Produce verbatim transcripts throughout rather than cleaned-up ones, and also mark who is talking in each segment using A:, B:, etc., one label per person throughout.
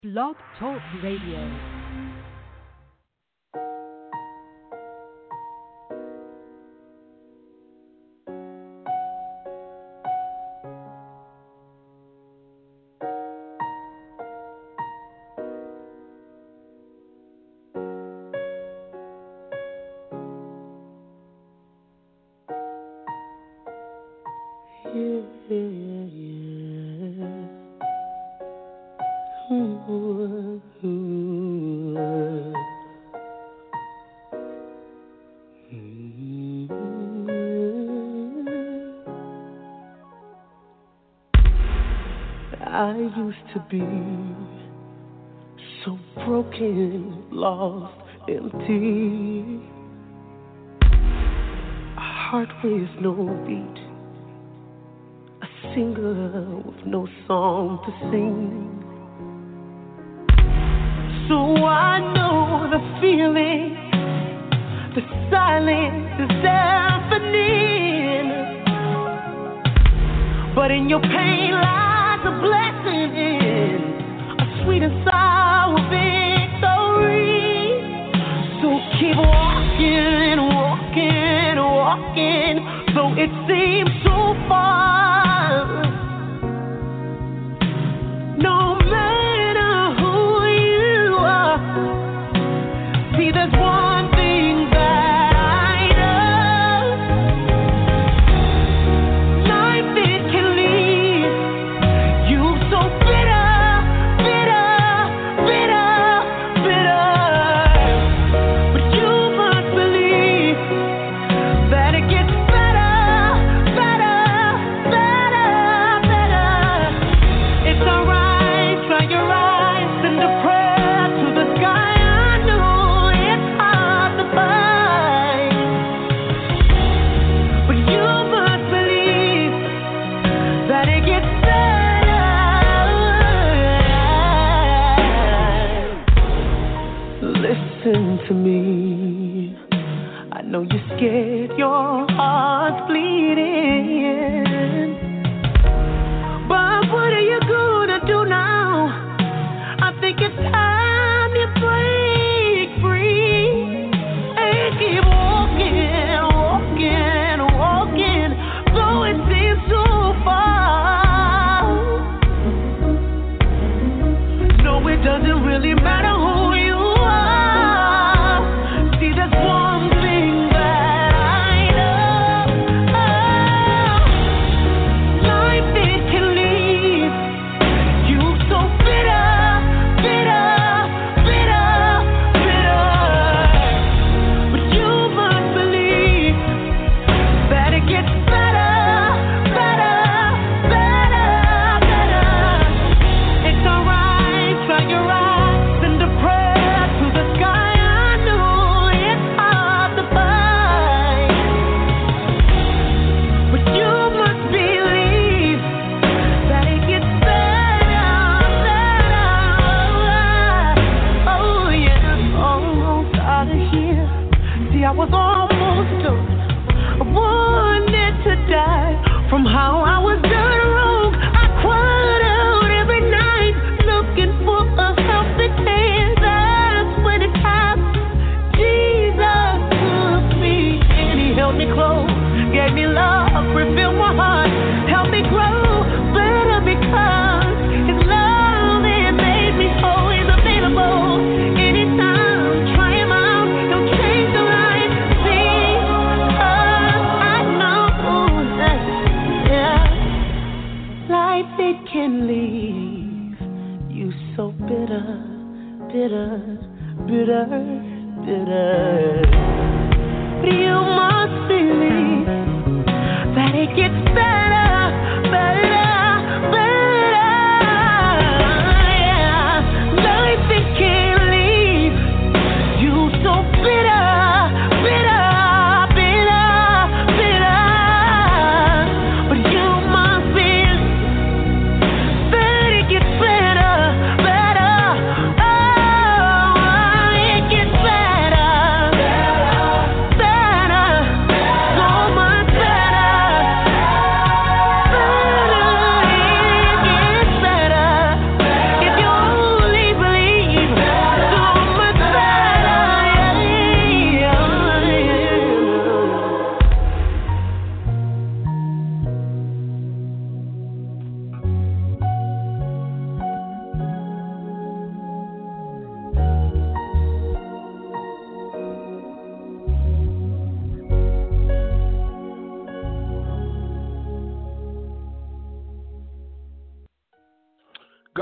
A: Blog Talk Radio.
B: I used to be so broken, lost, empty. A heart with no beat, a singer with no song to sing. So I know the feeling, the silence is deafening. But in your pain lies a blessing, a sweet and sour victory. So keep walking, walking, walking, though it seems so far. No matter who you are, see there's one thing that I know. Life it can leave you so bitter, bitter, bitter, bitter. But you must believe that it gets better, better, better, better. It's alright, try your eyes, send a prayer to the sky. I know it's hard to find, but you must believe that it gets better. Listen to me. I know you're scared, your heart's bleeding. But what are you gonna do now? I think it's time you break free and keep walking, walking, walking, though it seems so far. No, it doesn't really matter who you are. See, there's one thing that I know. Life it can leave you so bitter, bitter, bitter, bitter. But you must believe that it gets better, better, better, better. It's alright, try your eyes, send a prayer to the sky. I know it's hard to find, but you must believe that it gets better, better. Oh yeah, almost out of here. See, I was almost done. I wanted to die from how I was done wrong. I cried out every night looking for a helping hand. That's when it happened. Jesus took me and he held me close, gave me love, refilled my heart, helped me grow better because his love it made me whole. He's available anytime. Try him out, he'll change the life. See, I know that, yeah, life it can leave you so bitter, bitter, bitter, bitter. But you must believe that it gets better, better, better. Yeah, life it can leave you so bitter, bitter, bitter, bitter. But you must believe that it gets better, better. Oh, it gets better, better, so much better.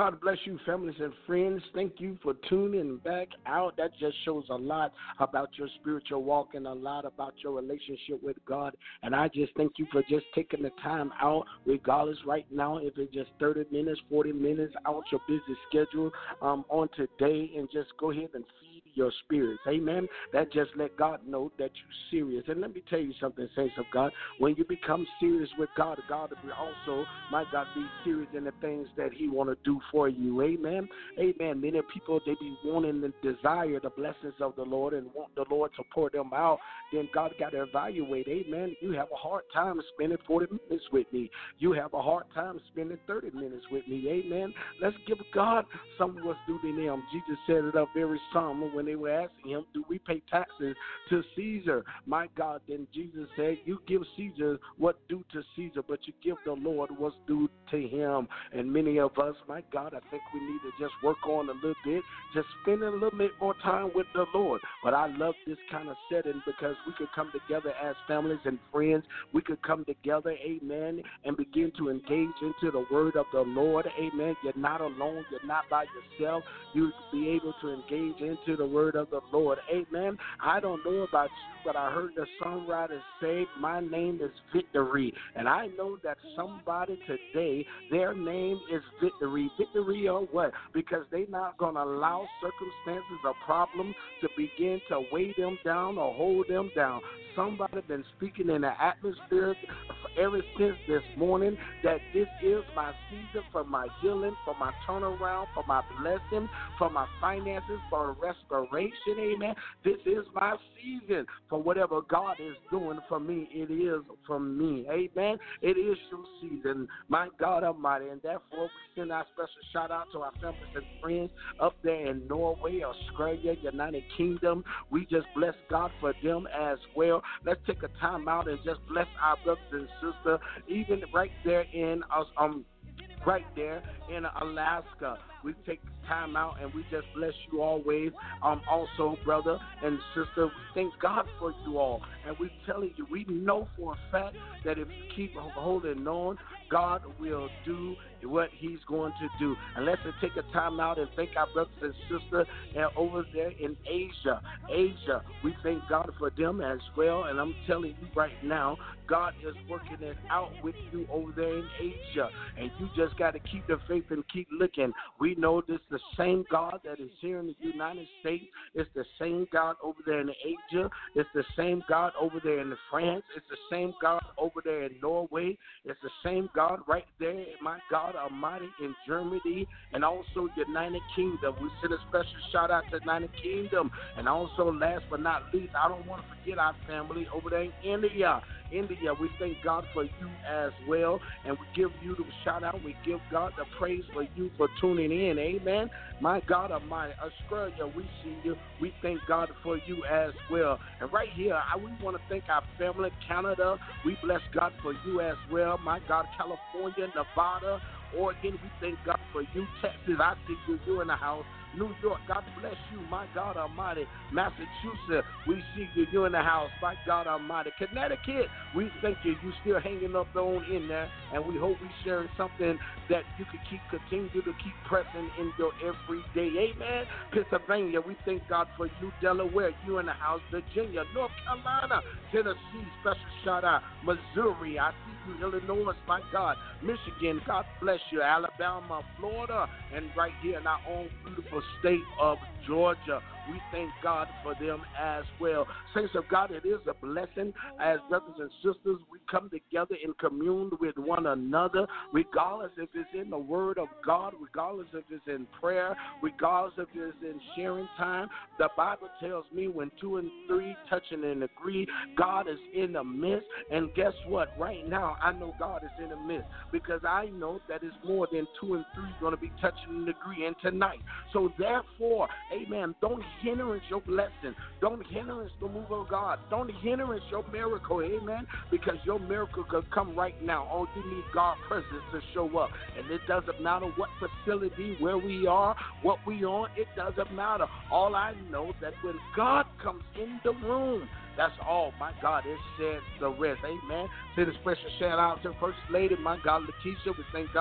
C: God bless you, families and friends. Thank you for tuning back out. That just shows a lot about your spiritual walk and a lot about your relationship with God. And I just thank you for just taking the time out, regardless right now, if it's just thirty minutes, forty minutes out your busy schedule um, on today, and just go ahead and feed your spirits. Amen. That just let God know that you're serious. And let me tell you something, saints of God. When you become serious with God, God will also, my God, be serious in the things that he want to do for you. Amen. Amen. Many people, they be wanting and desire the blessings of the Lord and want the Lord to pour them out. Then God got to evaluate. Amen. You have a hard time spending forty minutes with me. You have a hard time spending thirty minutes with me. Amen. Let's give God some of what's due to them. Jesus said it up very some when they were asking him, do we pay taxes to Caesar? My God, then Jesus said, you give Caesar what due to Caesar, but you give the Lord what's due to him. And many of us, my God, I think we need to just work on a little bit, just spending a little bit more time with the Lord. But I love this kind of setting because we could come together as families and friends. We could come together, amen, and begin to engage into the word of the Lord, amen. You're not alone. You're not by yourself. You'll be able to engage into the word of the Lord, amen. I don't know about you, but I heard the songwriter say, my name is Victory. And I know that somebody today, their name is Victory. Victory or what? Because they're not going to allow circumstances or problems to begin to weigh them down or hold them down. Somebody been speaking in the atmosphere ever since this morning that this is my season for my healing, for my turnaround, for my blessing, for my finances, for restoration, amen. This is my season for whatever God is doing for me. It is for me, amen. It is your season, my God Almighty, and therefore we send our special shout out to our families and friends up there in Norway, Australia, United Kingdom. We just bless God for them as well. Let's take a time out and just bless our brothers and sisters, even right there in us, um, right there in Alaska. We take time out and we just bless you always. Um, also, brother and sister, we thank God for you all. And we're telling you, we know for a fact that if you keep holding on, God will do what he's going to do. And let's take a time out and thank our brothers and sisters over there in Asia. Asia, we thank God for them as well. And I'm telling you right now, God is working it out with you over there in Asia. And you just got to keep the faith and keep looking. We know this is the same God that is here in the United States. It's the same God over there in Asia. It's the same God over there in France. It's the same God over there in Norway. It's the same God right there, my God Almighty, in Germany and also United Kingdom. We send a special shout out to United Kingdom. And also, last but not least, I don't want to forget our family over there in India. India, we thank God for you as well, and we give you the shout out. We give God the praise for you for tuning in. Amen. My God Almighty, Australia, we see you. We thank God for you as well. And right here, I we want to thank our family, Canada. We bless God for you as well. My God, California, Nevada, Oregon, we thank God for you. Texas, I see you. You in the house. New York, God bless you, my God Almighty. Massachusetts, we see you, you in the house, my God Almighty. Connecticut, we thank you, you still hanging up on in there, and we hope we sharing something that you can keep, continue to keep pressing in your everyday. Amen. Pennsylvania, we thank God for you. Delaware, you in the house. Virginia, North Carolina, Tennessee, special shout out. Missouri, I see you. Illinois, my God. Michigan, God bless you. Alabama, Florida, and right here in our own beautiful state of Georgia. We thank God for them as well. Saints of God, it is a blessing as brothers and sisters. We come together and commune with one another, regardless if it's in the Word of God, regardless if it's in prayer, regardless if it's in sharing time. The Bible tells me when two and three touching and agree, God is in the midst. And guess what? Right now, I know God is in the midst because I know that it's more than two and three going to be touching and agreeing tonight. So therefore, amen, don't hindrance your blessing. Don't hindrance the move of God. Don't hindrance your miracle, amen, because your miracle could come right now. All you need God's presence to show up. And it doesn't matter what facility, where we are, what we on, it doesn't matter. All I know that when God comes in the room, that's all. My God, it says the rest. Amen. Send a special shout out to First Lady, my God, Lakeisha. We thank God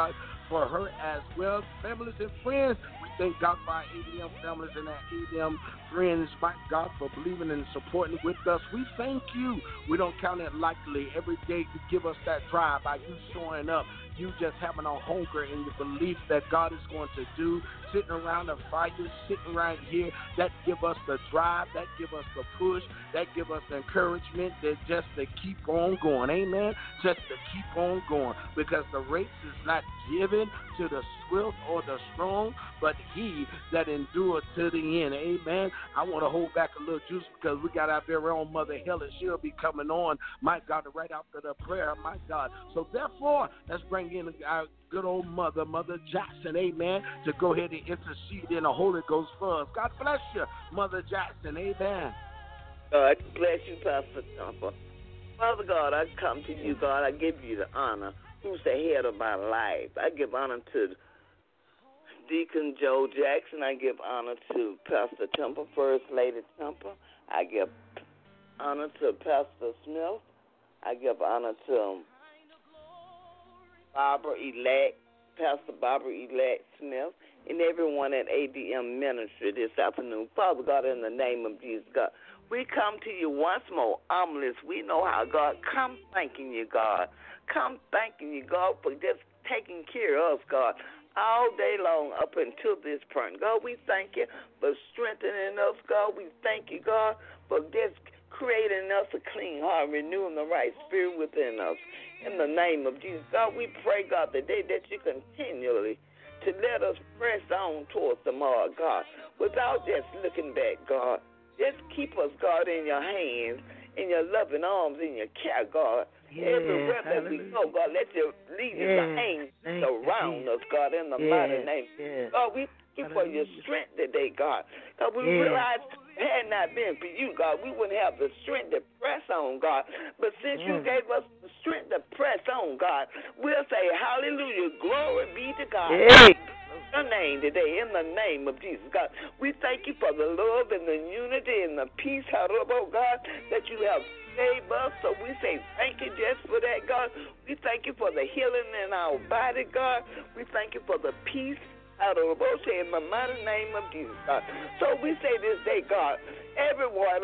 C: for her as well. Families and friends, we thank God for our A D M families and our A D M friends. My God, for believing and supporting with us. We thank you. We don't count it lightly. Every day you give us that drive by you showing up. You just having a hunger and your belief that God is going to do, sitting around the fire, sitting right here, that give us the drive, that give us the push, that give us the encouragement that just to keep on going. Amen? Just to keep on going, because the race is not given to the swift or the strong, but he that endures to the end. Amen? I want to hold back a little juice because we got our very own Mother Helen. She'll be coming on, my God, right after the prayer, my God. So therefore, let's bring in our good old mother, Mother Jackson, amen, to go ahead and intercede in the Holy Ghost for us. God bless you, Mother Jackson, amen.
D: God bless you, Pastor Jumper. Father God, I come to you, God. I give you the honor. Who's the head of my life? I give honor to Deacon Joe Jackson. I give honor to Pastor Temple, First Lady Temple. I give honor to Pastor Smith. I give honor to Barbara Elect, Pastor Barbara Elect Smith, and everyone at A D M Ministry this afternoon. Father God, in the name of Jesus, God, we come to you once more, ominous. We know how, God, come thanking you, God. Come thanking you, God, for just taking care of us, God, all day long up until this point. God, we thank you for strengthening us, God. We thank you, God, for just creating us a clean heart, renewing the right spirit within us. In the name of Jesus, God, we pray, God, today that you continually to let us press on towards the mark, God, without just looking back, God. Just keep us, God, in your hands, in your loving arms, in your care, God.
E: Yeah,
D: Everywhere that we go, God, let your leaders
E: yeah,
D: and angels surround us, God, in the
E: yeah,
D: mighty name.
E: Yeah.
D: God, we thank you for your strength today, God. God, we
E: yeah.
D: realize had not been for you, God, we wouldn't have the strength to press on, God. But since you
E: Mm.
D: gave us the strength to press on, God, we'll say hallelujah, glory be to God.
E: Hey.
D: Your name today, in the name of Jesus, God. We thank you for the love and the unity and the peace, oh God, that you have saved us. So we say thank you just for that, God. We thank you for the healing in our body, God. We thank you for the peace out of in the mighty name of Jesus, God. So we say this day, God, everyone,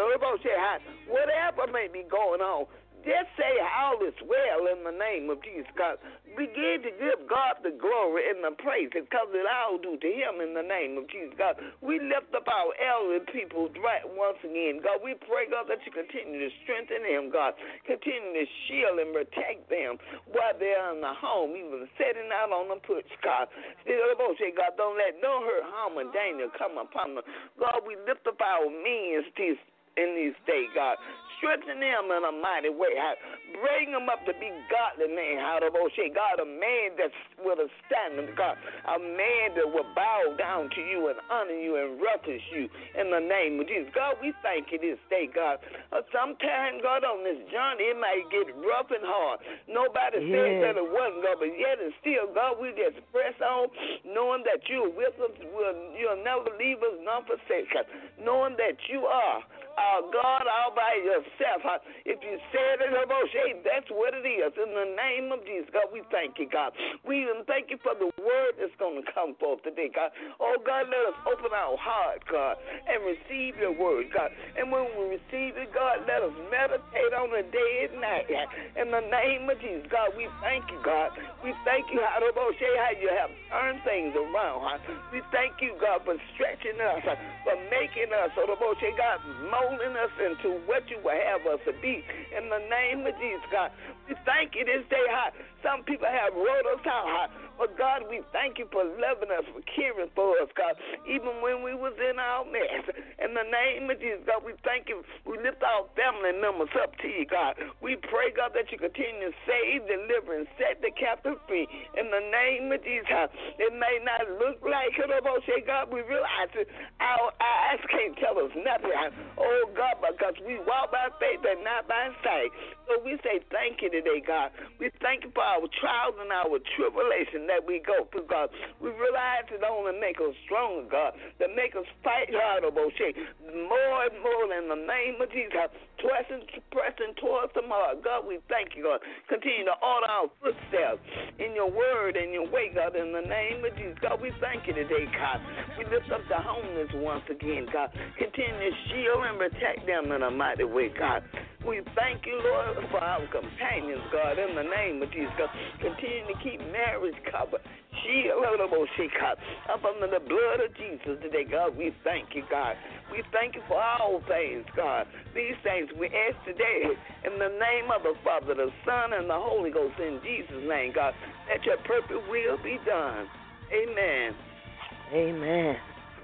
D: whatever may be going on, just say all is well in the name of Jesus, God. Begin to give God the glory and the praise because it all due to him in the name of Jesus, God. We lift up our elderly people right once again, God. We pray, God, that you continue to strengthen them, God. Continue to shield and protect them while they're in the home, even setting out on the push, God. God, don't let no hurt, harm, or danger come upon them. God, we lift up our men in this day, God. Strengthen them in a mighty way. Bring them up to be godly men. God, a man that's with a standard, God. A man that will bow down to you and honor you and reverence you in the name of Jesus. God, we thank you this day, God. Uh, Sometimes, God, on this journey, it might get rough and hard. Nobody
E: yeah.
D: said that it wasn't, God, but yet and still, God, we just press on, knowing that you're with us. We'll, you'll never leave us, nor forsake us. Knowing that you are Uh, God all by yourself. If you said it, that's what it is. In the name of Jesus, God, we thank you, God. We even thank you for the word that's going to come forth today, God. Oh, God, let us open our heart, God, and receive your word, God. And when we receive it, God, let us meditate on it day and night. In the name of Jesus, God, we thank you, God. We thank you, how you have turned things around. We thank you, God, for stretching us, for making us, God, molding us into what you will have us to be. In the name of Jesus, God, we thank you this day. Some people have wrote us out, but God, we thank you for loving us, for caring for us, God, even when we was in our mess. In the name of Jesus, God, we thank you. We lift our family members up to you, God. We pray, God, that you continue to save, deliver, and set the captive free. In the name of Jesus, it may not look like it, God, we realize it. Our eyes eyes can't tell us nothing. Oh, God, because we walk by faith and not by sight. So we say thank you today, God. We thank you for our trials and our tribulation that we go through, God. We realize it only make us stronger, God, to make us fight harder, Moshe, more and more in the name of Jesus. Pressing, pressing towards the mark. God, we thank you, God. Continue to order our footsteps in your word and your way, God, in the name of Jesus. God, we thank you today, God. We lift up the homeless once again, God. Continue to shield and protect them in a mighty way, God. We thank you, Lord, for our companions, God, in the name of Jesus, God. Continue to keep marriage covered. Shield God, up under the blood of Jesus today, God. We thank you, God. We thank you for all things, God. These things we ask today in the name of the Father, the Son, and the Holy Ghost, in Jesus' name, God, that your perfect will be done. Amen.
E: Amen.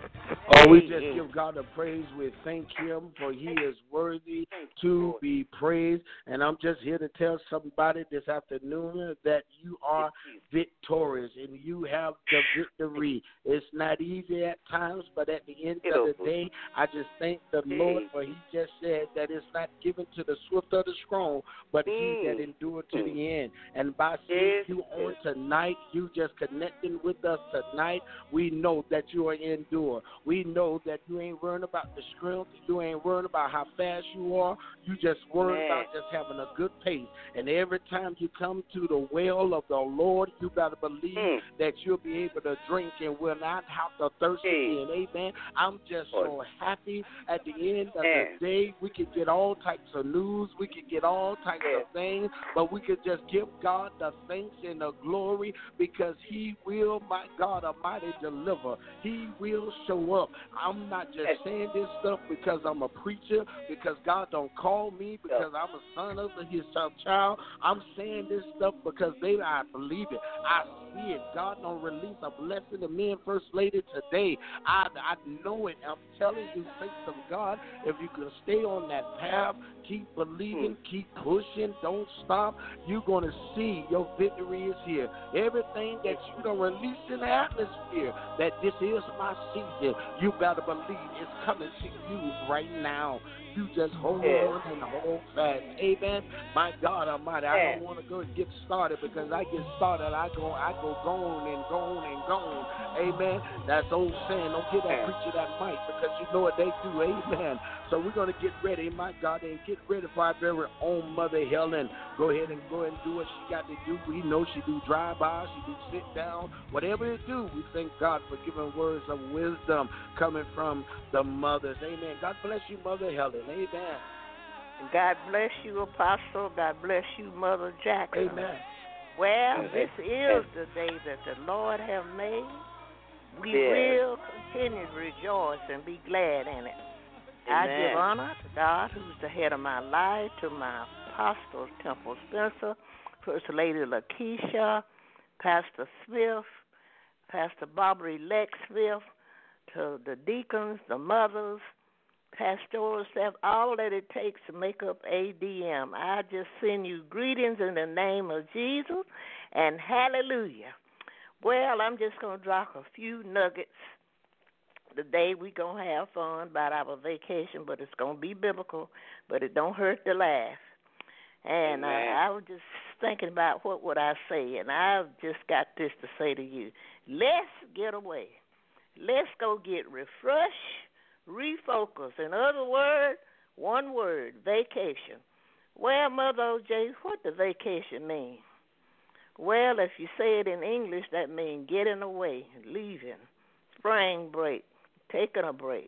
C: Oh, we just give God the praise. We thank him for he is worthy to be praised. And I'm just here to tell somebody this afternoon that you are victorious and you have the victory. It's not easy at times, but at the end of the day, I just thank the Lord for he just said that it's not given to the swift or the strong, but he that endured to the end. And by seeing you on tonight, you just connecting with us tonight, we know that you are endured. We know that you ain't worrying about the strength. You ain't worrying about how fast you are. You just worrying about just having a good pace. And every time you come to the well of the Lord, you got to believe mm. that you'll be able to drink and will not have to thirst again. Amen. I'm just so happy at the end of the day. We could get all types of news. We could get all types of things. But we could just give God the thanks and the glory because he will, my God Almighty, deliver. He will show up. I'm not just saying this stuff because I'm a preacher, because God don't call me, because I'm a son of his child. I'm saying this stuff because, baby, I believe it. I see it. God don't release a blessing to me and First Lady today. I, I know it. I'm telling you, thanks of God, if you can stay on that path, keep believing, keep pushing, don't stop, you're going to see your victory is here. Everything that you don't release in the atmosphere, that this is my season, you better believe it's coming to you right now. You just hold yeah. on and hold fast. Amen. My God Almighty, yeah. I don't want to go get started because I get started, I go I go gone and gone and gone. Amen. That's old saying. Don't get that preacher that mic because you know what they do. Amen. So we're going to get ready, my God, and get ready for our very own Mother Helen. Go ahead and go ahead and do what she got to do. We know she do drive-by, she do sit down, whatever it do. We thank God for giving words of wisdom coming from the mothers. Amen. God bless you, Mother Helen. Amen.
E: God bless you, Apostle. God bless you, Mother Jackson.
C: Amen.
E: Well, Amen. This is the day that the Lord have made. We yes. will continue to rejoice and be glad in it. Amen. I give honor to God, who's the head of my life, to my Apostle Temple Spencer, First Lady Lakeisha, Pastor Smith, Pastor Barbara-elect Smith, to the deacons, the mothers, pastoral staff, all that it takes to make up A D M. I just send you greetings in the name of Jesus and hallelujah. Well, I'm just going to drop a few nuggets. Today we're going to have fun about our vacation, but it's going to be biblical, but it don't hurt to laugh. And uh, I was just thinking about what would I say, and I've just got this to say to you. Let's get away. Let's go get refreshed, refocus. In other words, one word, vacation. Well, Mother O J, what does vacation mean? Well, if you say it in English, that means getting away, leaving, spring break, taking a break,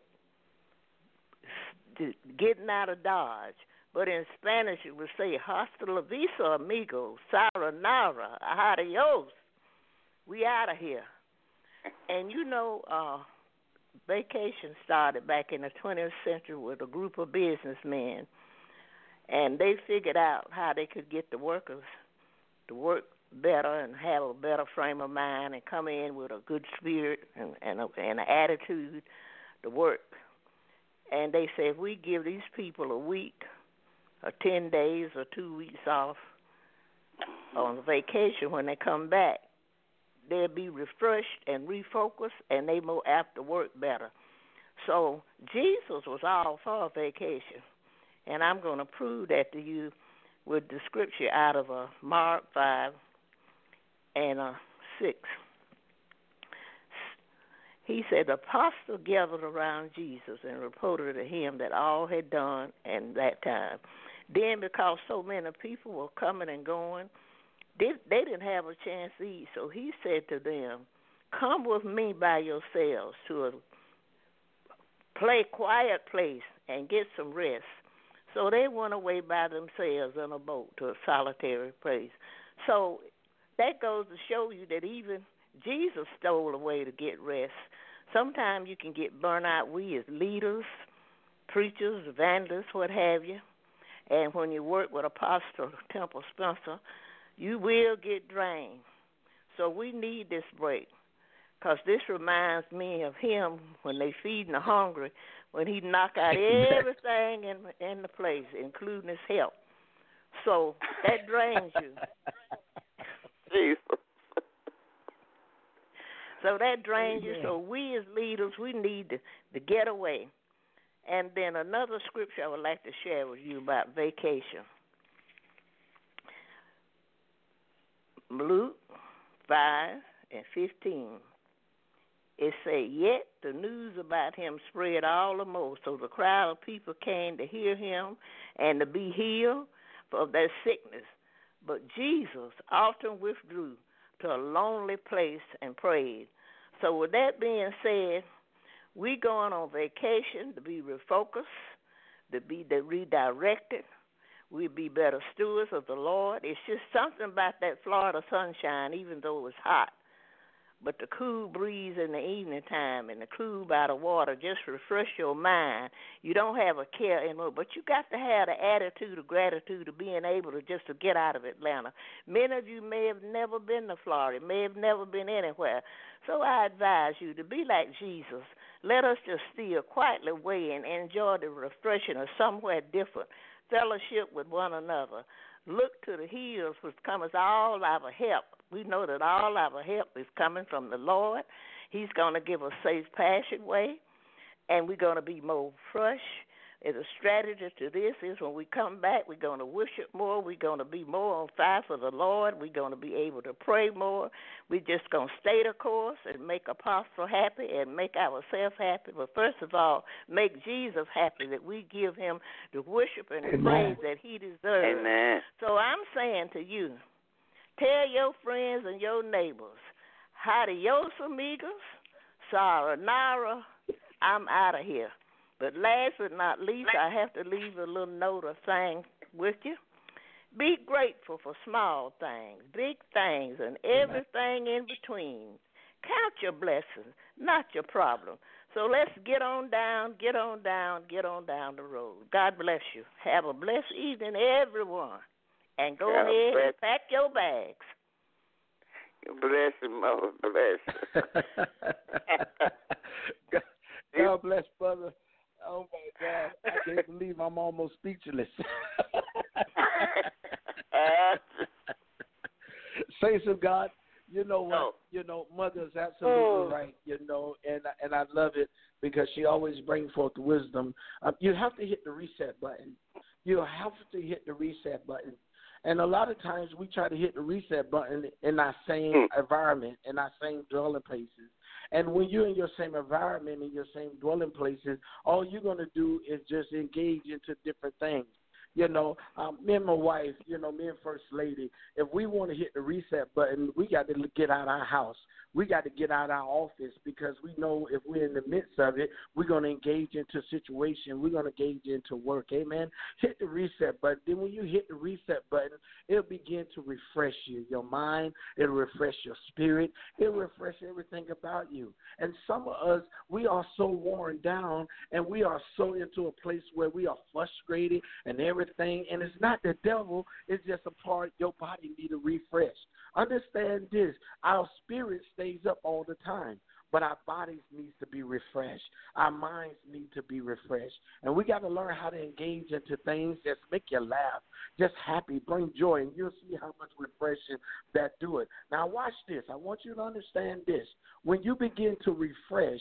E: getting out of Dodge. But in Spanish, it would say, hasta la vista, amigo, sayonara, adios. We out of here. And you know, uh, vacation started back in the twentieth century with a group of businessmen, and they figured out how they could get the workers to work better and have a better frame of mind and come in with a good spirit and, and, a, and an attitude to work. And they said, if we give these people a week or ten days or two weeks off on vacation, when they come back, they'll be refreshed and refocused, and they more apt to work better. So Jesus was all for vacation. And I'm going to prove that to you with the scripture out of uh, Mark five and uh, six. He said, the apostle gathered around Jesus and reported to him that all had done in that time. Then because so many people were coming and going, they, they didn't have a chance to eat. So he said to them, come with me by yourselves to a play quiet place and get some rest. So they went away by themselves in a boat to a solitary place. So that goes to show you that even Jesus stole away to get rest. Sometimes you can get burnt out. We as leaders, preachers, evangelists, what have you, and when you work with Apostle Temple Spencer, you will get drained. So we need this break, because this reminds me of him when they feeding the hungry, when he knock out everything in in the place, including his help. So that drains you.
D: Jesus.
E: So that drains you. So we as leaders, we need to, to get away. And then another scripture I would like to share with you about vacation. Luke five and fifteen. It say, yet the news about him spread all the more, so the crowd of people came to hear him and to be healed of their sickness. But Jesus often withdrew to a lonely place and prayed. So with that being said, we going on vacation to be refocused, to be redirected. We'll be better stewards of the Lord. It's just something about that Florida sunshine, even though it was hot. But the cool breeze in the evening time and the cool by the water just refresh your mind. You don't have a care anymore, but you got to have the attitude of gratitude of being able to just to get out of Atlanta. Many of you may have never been to Florida, may have never been anywhere. So I advise you to be like Jesus. Let us just steal quietly away and enjoy the refreshing of somewhere different, fellowship with one another. Look to the hills which cometh all our help. We know that all our help is coming from the Lord. He's going to give us safe passageway, and we're going to be more fresh. And the strategy to this is when we come back, we're going to worship more. We're going to be more on fire for the Lord. We're going to be able to pray more. We're just going to stay the course and make Apostle happy and make ourselves happy. But first of all, make Jesus happy, that we give him the worship and the praise that he deserves.
D: Amen.
E: So I'm saying to you, tell your friends and your neighbors, adios, amigos, sayonara, I'm out of here. But last but not least, I have to leave a little note or thing with you. Be grateful for small things, big things, and everything in between. Count your blessings, not your problem. So let's get on down, get on down, get on down the road. God bless you. Have a blessed evening, everyone. And go
D: God
E: ahead
D: bless.
E: and pack your bags.
D: Bless you, Mother. Bless
C: God, God bless, brother. Oh, my God. I can't believe I'm almost speechless. Saints of God, you know what?
D: Oh.
C: You know, Mother is absolutely
D: Oh.
C: right, you know, and and I love it because she always brings forth wisdom. Um, you have to hit the reset button. You have to hit the reset button. And a lot of times we try to hit the reset button in our same mm. environment, in our same dwelling places. And when you're in your same environment, in your same dwelling places, all you're going to do is just engage into different things. You know, um, me and my wife, you know, me and First Lady, if we want to hit the reset button, we got to get out of our house. We got to get out of our office because we know if we're in the midst of it, we're going to engage into situation. We're going to engage into work. Amen. Hit the reset button. Then when you hit the reset button, it'll begin to refresh you, your mind. It'll refresh your spirit. It'll refresh everything about you. And some of us, we are so worn down and we are so into a place where we are frustrated and everything. And it's not the devil. It's just a part your body need to refresh. Understand this. Our spirit stays up all the time, but our bodies need to be refreshed. Our minds need to be refreshed. And we got to learn how to engage into things that make you laugh, just happy, bring joy, and you'll see how much refreshing that do it. Now watch this. I want you to understand this. When you begin to refresh,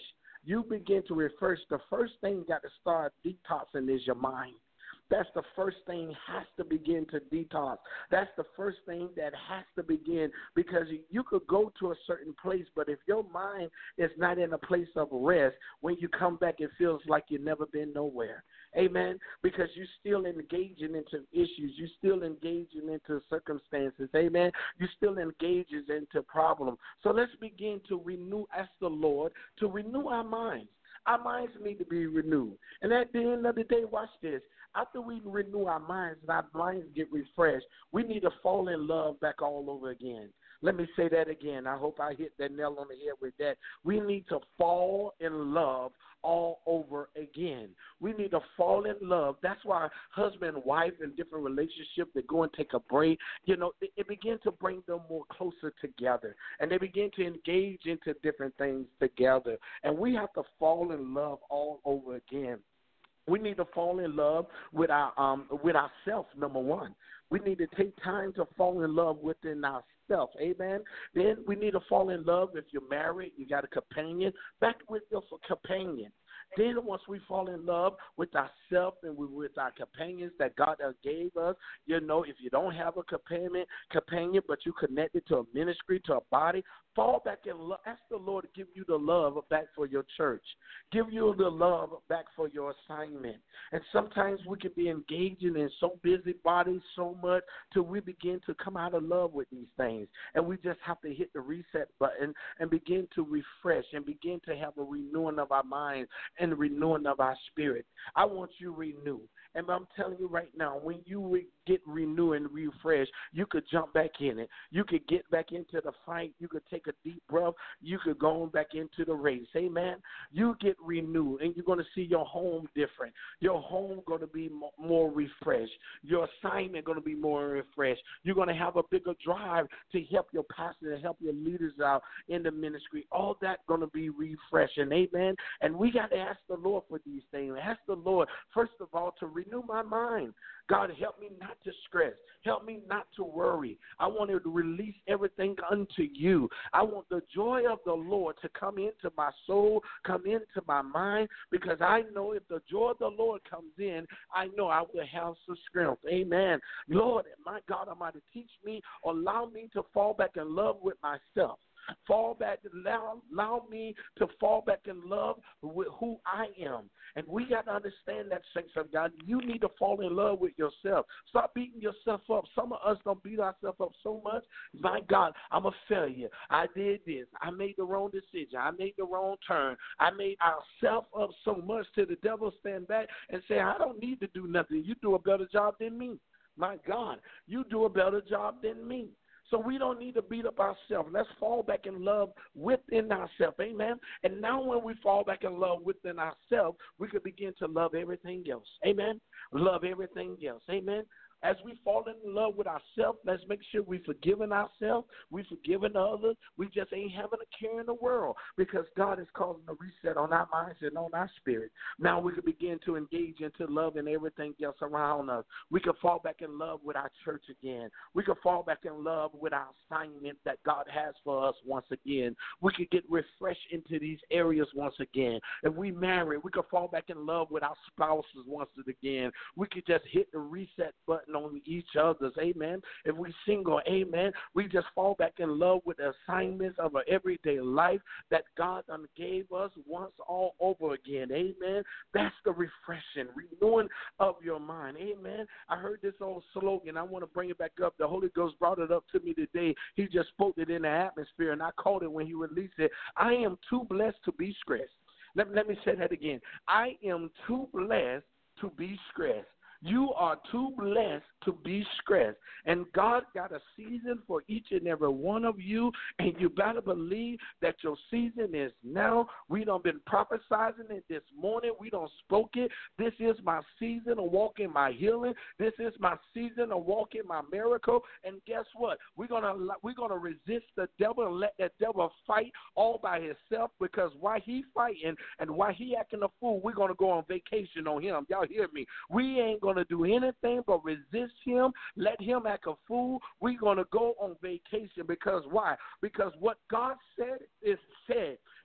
C: you begin to refresh, the first thing you got to start detoxing is your mind. That's the first thing has to begin to detox. That's the first thing that has to begin, because you could go to a certain place, but if your mind is not in a place of rest, when you come back, it feels like you've never been nowhere. Amen? Because you're still engaging into issues. You're still engaging into circumstances. Amen? You're still engaging into problems. So let's begin to renew, ask the Lord to renew our minds. Our minds need to be renewed. And at the end of the day, watch this. After we renew our minds and our minds get refreshed, we need to fall in love back all over again. Let me say that again. I hope I hit that nail on the head with that. We need to fall in love all over again. We need to fall in love. That's why husband and wife in different relationships, they go and take a break. You know, it, it begins to bring them more closer together, and they begin to engage into different things together. And we have to fall in love all over again. We need to fall in love with our um with ourselves, number one. We need to take time to fall in love within ourselves, amen? Then we need to fall in love if you're married, you got a companion, back with your companion. Then once we fall in love with ourselves and with our companions that God has gave us, you know, if you don't have a companion, companion, but you connected to a ministry, to a body, fall back in love. Ask the Lord to give you the love back for your church. Give you the love back for your assignment. And sometimes we can be engaging in so busy bodies so much till we begin to come out of love with these things. And we just have to hit the reset button and begin to refresh and begin to have a renewing of our minds and renewing of our spirit. I want you to renew. And I'm telling you right now, when you re- get renewed and refreshed, you could jump back in it. You could get back into the fight. You could take a deep breath. You could go on back into the race. Amen? You get renewed, and you're going to see your home different. Your home going to be mo- more refreshed. Your assignment going to be more refreshed. You're going to have a bigger drive to help your pastor, to help your leaders out in the ministry. All that going to be refreshing. Amen? And we got to ask the Lord for these things. Ask the Lord, first of all, to renew my mind. God, help me not to stress. Help me not to worry. I want to release everything unto you. I want the joy of the Lord to come into my soul, come into my mind, because I know if the joy of the Lord comes in, I know I will have some strength. Amen. Lord, my God Almighty, teach me, allow me to fall back in love with myself. Fall back, allow, allow me to fall back in love with who I am. And we got to understand that, saints of God, you need to fall in love with yourself. Stop beating yourself up. Some of us don't beat ourselves up so much. My God, I'm a failure. I did this. I made the wrong decision. I made the wrong turn. I made ourselves up so much till the devil stand back and say, I don't need to do nothing. You do a better job than me. My God, you do a better job than me. So we don't need to beat up ourselves. Let's fall back in love within ourselves. Amen. And now when we fall back in love within ourselves, we can begin to love everything else. Amen. Love everything else. Amen. As we fall in love with ourselves, let's make sure we're forgiving ourselves, we're forgiving others. We just ain't having a care in the world, because God is causing a reset on our minds and on our spirit. Now we can begin to engage into love and everything else around us. We can fall back in love with our church again. We can fall back in love with our assignment that God has for us once again. We could get refreshed into these areas once again. If we marry, we could fall back in love with our spouses once again. We could just hit the reset button on each other's, amen. If we single, amen, we just fall back in love with the assignments of our everyday life that God done gave us once all over again, amen. That's the refreshing, renewing of your mind, amen. I heard this old slogan. I want to bring it back up. The Holy Ghost brought it up to me today. He just spoke it in the atmosphere, and I caught it when he released it. I am too blessed to be stressed. Let, let me say that again. I am too blessed to be stressed. You are too blessed to be stressed. And God got a season for each and every one of you, and you better believe that your season is now. We done been prophesizing it this morning. We done spoke it. This is my season of walking my healing. This is my season of walking my miracle. And guess what? We're gonna we're gonna resist the devil and let that devil fight all by himself, because while he fighting and while he acting a fool, we're gonna go on vacation on him. Y'all hear me? We ain't gonna to do anything but resist him, let him act a fool. We're going to go on vacation, because why? Because what God said is said.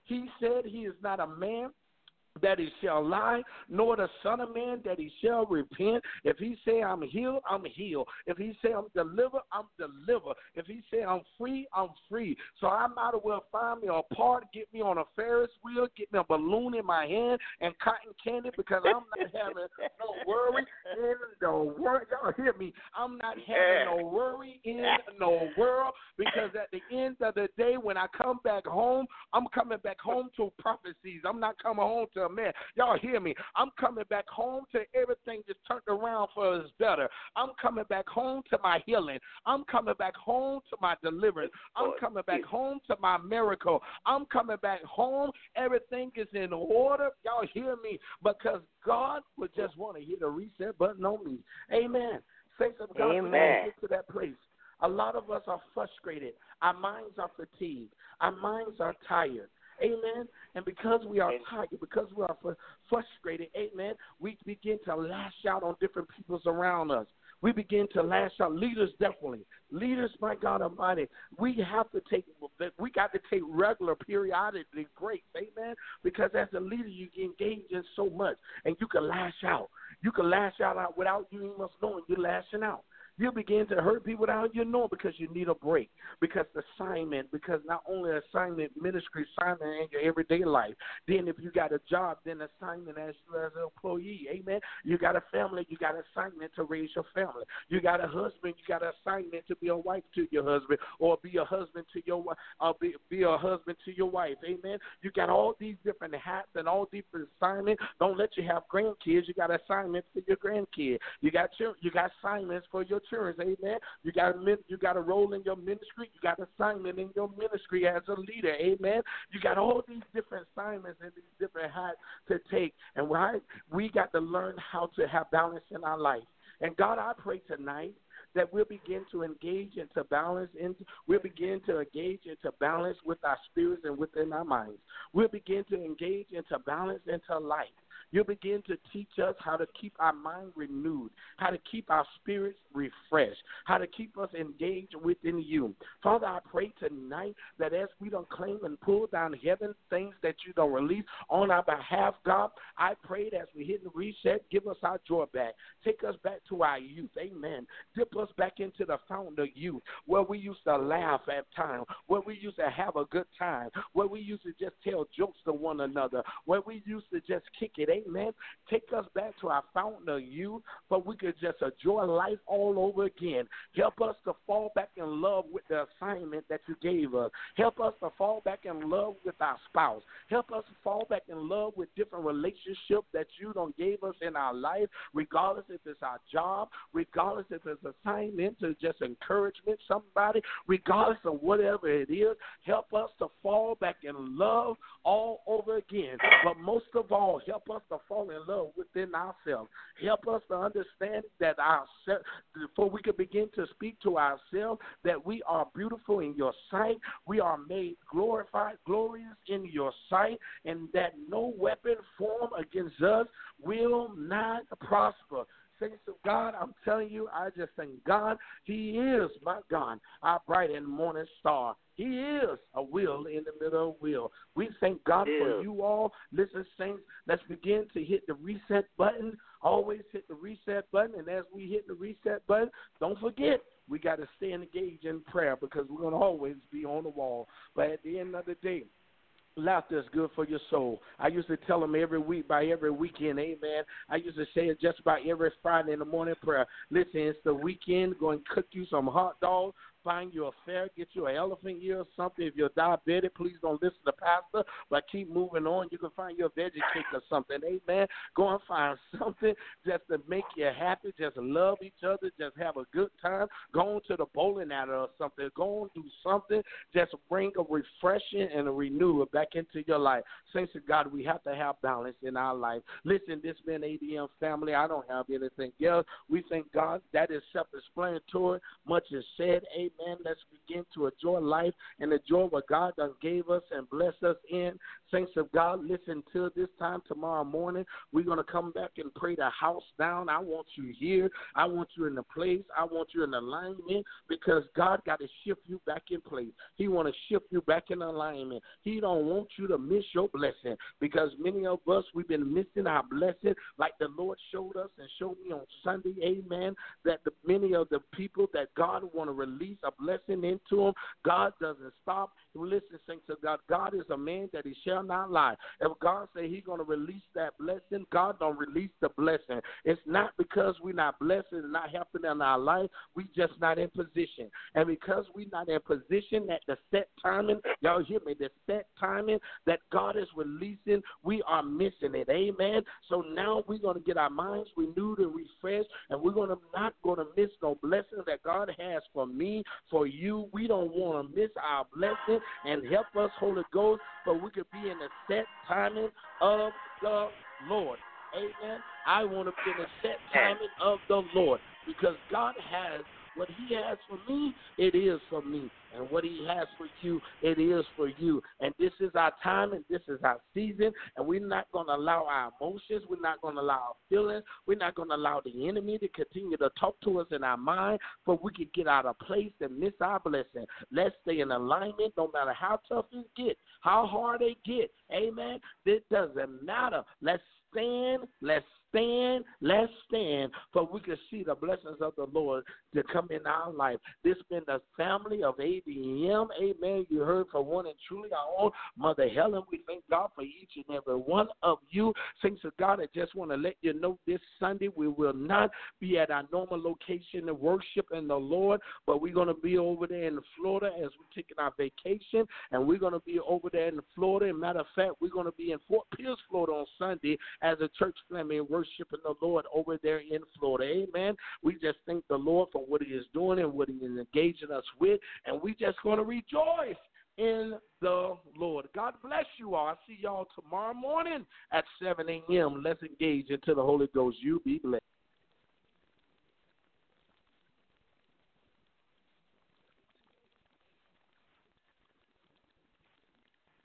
C: He said he is not a man that he shall lie, nor the Son of Man that he shall repent. If he say I'm healed, I'm healed. If he say I'm delivered, I'm delivered. If he say I'm free, I'm free. So I might as well find me a part, get me on a Ferris wheel, get me a balloon in my hand and cotton candy, because I'm not having no worry in the world. Y'all hear me? I'm not having no worry in no world, because at the end of the day, when I come back home, I'm coming back home to prophecies. I'm not coming home to man. Y'all hear me? I'm coming back home to everything just turned around for us better. I'm coming back home to my healing. I'm coming back home to my deliverance. I'm coming back home to my miracle. I'm coming back home. Everything is in order. Y'all hear me? Because God would just want to hit a reset button on me. Amen. Saints of God,
D: Amen.
C: Get to that place. A lot of us are frustrated. Our minds are fatigued. Our minds are tired. Amen. And because we are tired, because we are frustrated, amen, we begin to lash out on different peoples around us. We begin to lash out. Leaders, definitely. Leaders, my God Almighty, we have to take, we got to take regular, periodically breaks, amen, because as a leader, you get engaged in so much, and you can lash out. You can lash out without you even knowing you're lashing out. You begin to hurt people without you know, because you need a break, because the assignment, because not only assignment, ministry assignment in your everyday life. Then if you got a job, then assignment as you as an employee, amen. You got a family, you got an assignment to raise your family. You got a husband, you got an assignment to be a wife to your husband, or be a husband to your wife, or be, be a husband to your wife, amen. You got all these different hats and all different assignments. Don't let you have grandkids. You got assignments for your grandkids. You got your, you got assignments for your amen. You got a you got a role in your ministry. You got assignment in your ministry as a leader, amen. You got all these different assignments and these different hats to take, and right, we got to learn how to have balance in our life. And God, I pray tonight that we'll begin to engage into balance, into, we'll begin to engage into balance with our spirits and within our minds. We'll begin to engage into balance into life. You'll begin to teach us how to keep our mind renewed, how to keep our spirits refreshed, how to keep us engaged within you. Father, I pray tonight that as we don't claim and pull down heaven things that you don't release on our behalf, God, I pray that as we hit the reset, give us our joy back. Take us back to our youth, amen. Dip us back into the fountain of youth, where we used to laugh at times, where we used to have a good time, where we used to just tell jokes to one another, where we used to just kick it, amen. Take us back to our fountain of youth, but we could just enjoy life all over again. Help us to fall back in love with the assignment that you gave us. Help us to fall back in love with our spouse. Help us to fall back in love with different relationships that you don't gave us in our life, regardless if it's our job, regardless if it's assignment to just encouragement somebody, regardless of whatever it is. Help us to fall back in love all over again. But most of all, help us to fall in love within ourselves. Help us to understand that our before we can begin to speak to ourselves, that we are beautiful in your sight, we are made glorified, glorious in your sight, and that no weapon formed against us will not prosper. Saints of God, I'm telling you, I just thank God. He is, my God, our bright and morning star. He is a will in the middle of a will. We thank God for you all. Listen, saints, let's begin to hit the reset button. Always hit the reset button. And as we hit the reset button, don't forget, we got to stay engaged in prayer, because we're going to always be on the wall. But at the end of the day, laughter is good for your soul. I used to tell them every week, by every weekend, amen. I used to say it just about every Friday in the morning prayer. Listen, it's the weekend. Go and cook you some hot dogs. Find you a fair, get you an elephant ear or something. If you're diabetic, please don't listen to pastor, but keep moving on. You can find your veggie cake or something, amen. Go and find something just to make you happy. Just love each other. Just have a good time. Go on to the bowling alley or something. Go and do something. Just bring a refreshing and a renewal back into your life. Saints of God, we have to have balance in our life. Listen, this been A D M family. I don't have anything else. We thank God. That is self-explanatory. Much is said, amen. Amen. Let's begin to enjoy life and enjoy what God done gave us and bless us in. Saints of God, listen till this time tomorrow morning. We're going to come back and pray the house down. I want you here. I want you in the place. I want you in alignment because God got to shift you back in place. He want to shift you back in alignment. He don't want you to miss your blessing because many of us, we've been missing our blessing like the Lord showed us and showed me on Sunday, amen, that the, many of the people that God want to release a blessing into them, God doesn't stop. Listen, saints of God, God is a man that he shall not lie. If God say he's going to release that blessing, God don't release the blessing. It's not because we're not blessed and not happening in our life. We just not in position. And because we're not in position at the set timing, y'all hear me, the set timing that God is releasing, we are missing it. Amen. So now we're going to get our minds renewed and refreshed, and we're going to not going to miss no blessings that God has for me, for you. We don't want to miss our blessing. And help us, Holy Ghost, so we could be in the set timing of the Lord. Amen. I want to be in the set timing of the Lord because God has what he has for me, it is for me. And what he has for you, it is for you. And this is our time and this is our season. And we're not going to allow our emotions. We're not going to allow our feelings. We're not going to allow the enemy to continue to talk to us in our mind, but we could get out of place and miss our blessing. Let's stay in alignment no matter how tough it gets, how hard it gets. Amen. It doesn't matter. Let's stand. Let's stand, let's stand, for we can see the blessings of the Lord to come in our life. This has been the family of A B M. Amen. You heard from one and truly our own Mother Helen. We thank God for each and every one of you. Saints of God, I just want to let you know this Sunday we will not be at our normal location to worship in the Lord, but we're going to be over there in Florida as we're taking our vacation, and we're going to be over there in Florida. As a matter of fact, we're going to be in Fort Pierce, Florida on Sunday as a church family worshiping the Lord over there in Florida. Amen. We just thank the Lord for what he is doing and what he is engaging us with, and we just going to rejoice in the Lord. God bless you all. I'll see y'all tomorrow morning at seven a.m. Let's engage into the Holy Ghost. You be blessed.